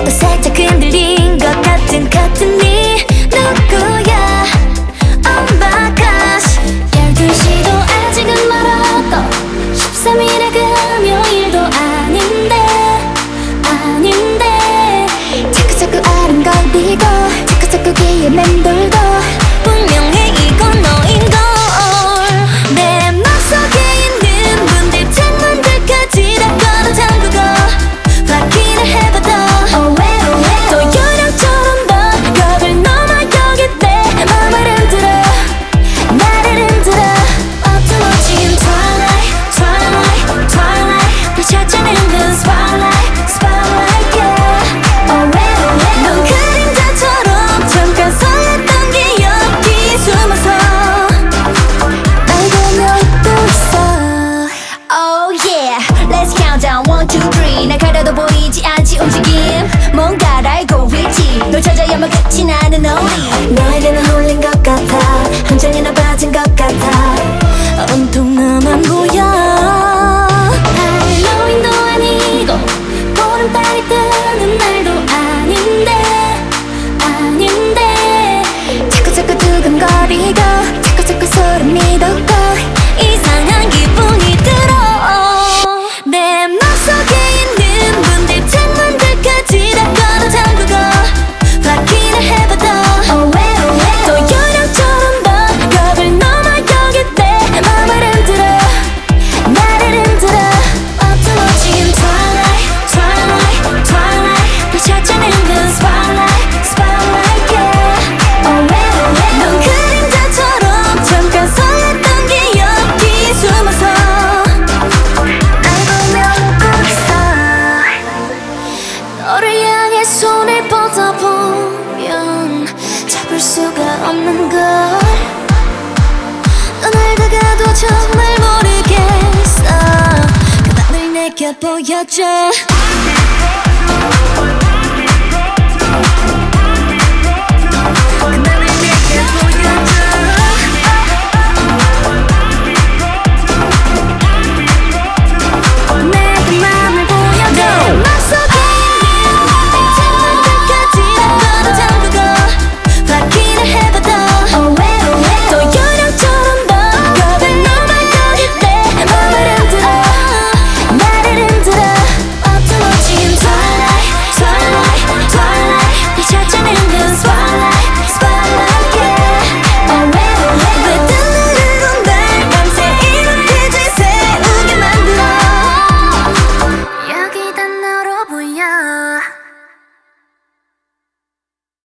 살짝 흔들린 것 같은 네 누구야. Oh my gosh. 12시도 아직은 멀었고 13일의 금요일도 아닌데 자꾸 아른거리고 자꾸 귀에 맴돌고 분명해 이건 너인걸. 내 맘속에 있는 문들 창문들까지 다 걸어 잠그고 확인을 해봐도 또 요령처럼 너 벽을 넘어 여기 내 맘을 흔들어 나를 흔들어. 어떤 멋진 twilight 널 찾아낸 그 spotlight yeah. 넌 그림자처럼 잠깐 서였던 기억이 숨어서 날 보며 웃고 있어. Oh yeah, let's count down 1, 2, 3. 날 가려도 보이지 않지 움직임. 뭔가를 알고 있지. 널 찾아야만 끝이 나는 우리. 너에게는 홀린 것 같아. 한 장이나 빠진 것 같아. 온통 나만 보여. 할로윈도 아니고 보름달이 뜨는 날도 아닌데 자꾸 두근거리고 자꾸 소름이 돋고 이상한 기분이 들어. 내 맘속에 있는 문들 창문들까지 다 걸어 잠그고 확인을 해봐도 또 요령처럼 너 벽을 넘어 여기 내 맘을 흔들어 나를 흔들어. 어떤 멋진 twilight 널 찾아낸 그 spotlight yeah. 넌 그림자처럼 잠깐 서였던 기억이 숨어서 날 보며 웃고 있어. 너를 향해 손을 뻗어보면 잡을 수가 없는 걸. 넌 알다가도 정말 모르겠어. 그 맘을 내게 보여줘.